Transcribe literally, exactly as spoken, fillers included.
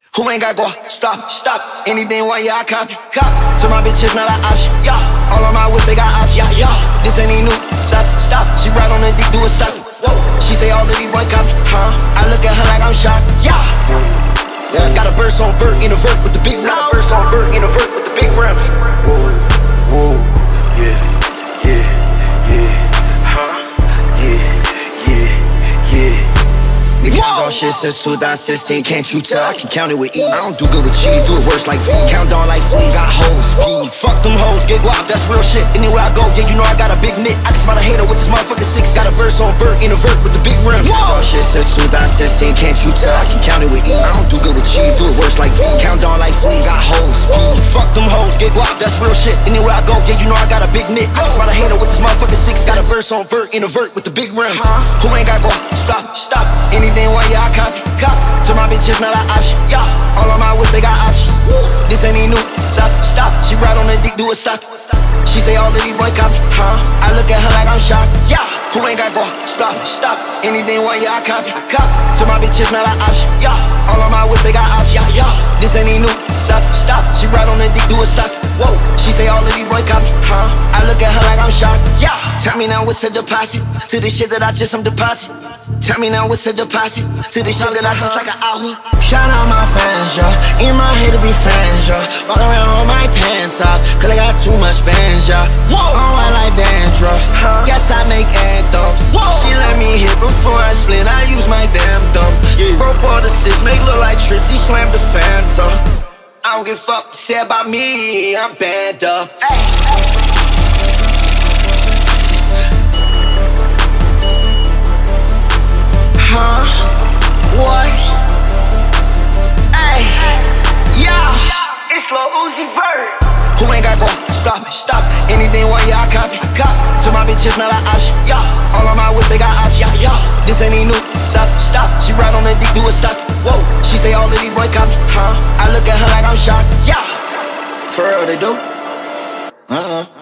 Who ain't got go? Stop, stop. Anything one, yeah, I copy. Cop. To my bitches, not an option. Yeah. All on my whips, they got options. Yeah, yeah. This ain't even new. Stop, stop. She ride on the dick, do a stop. Whoa. She say all of these boy copy. Huh? I look at her like I'm shocked. Yeah. Yeah. Got a verse on vert in a vert with the big rims. Got a verse on vert in a vert with the big rims. Whoa, whoa, yeah, yeah, yeah, huh? Yeah, yeah, yeah. We count on shit since two thousand sixteen, can't you tell? I can count it with ease. I don't do good with cheese, do it worse like V. Count on like fleas, got hoes, speed. Fuck them hoes, get guap, that's real shit. Anywhere I go, yeah, you know I got a big knit. I can spot a hater with this motherfucking six. Got a verse on vert in a vert with the big rims. Count on shit since two thousand sixteen, can't you tell? I can count it with ease. I don't do good with cheese, do it worse like V. Count on like fleas, got hoes, speed. Fuck them hoes, get guap, that's real shit. Anywhere I go, yeah, you know I got a big knit. I can spot a hater with this motherfucking six. Got a verse on vert in a vert with the big rims. Who ain't got guap? Stop, stop. Anything one, yeah, I copy. Cop. To my bitches, not an option. Yeah. All on my whips, they got options. Woo. This ain't even new. Stop, stop. She ride on the dick, do a stop. She say all of these boy copy. Huh? I look at her like I'm shocked. Yeah. Who ain't got go? Stop, stop. Anything one, yeah, I copy. I cop. To my bitches, not an option. Yeah. All on my whips, they got options. Yeah, yeah. This ain't even new. Stop, stop. She ride on the dick, do a stop. Whoa. She say all of these boy copy. Huh? I look at her like I'm shocked. Yeah. Tell me now what's a deposit to this shit that I just am deposit. Tell me now what's a deposit to this shit that I just like an hour. Shout out my fans, yeah. In my head to be fans, yeah. Walk around with my pants off, cause I got too much bands, yeah. Whoa. I'm white like dandruff. Huh? Yes, I make anthems. Whoa. She let me hit before I split. I use my damn thumb. Yeah. Broke all the six, make look like Tris. He slammed the Phantom. I don't give a fuck to say about me. I'm banned up. Ay. Huh? What? Ay, yeah. It's Lil Uzi Vert. Who ain't got go? Stop, stop. Anything one, yeah, I copy. Cop. To my bitches, not an option. Yeah. All on my whips, they got options. Yeah, yeah. This ain't even new. Stop, stop. She ride on the dick, do a stop. Whoa. She say all of these boy copy. Huh? I look at her like I'm shocked. Yeah. For real, they do. Uh-uh.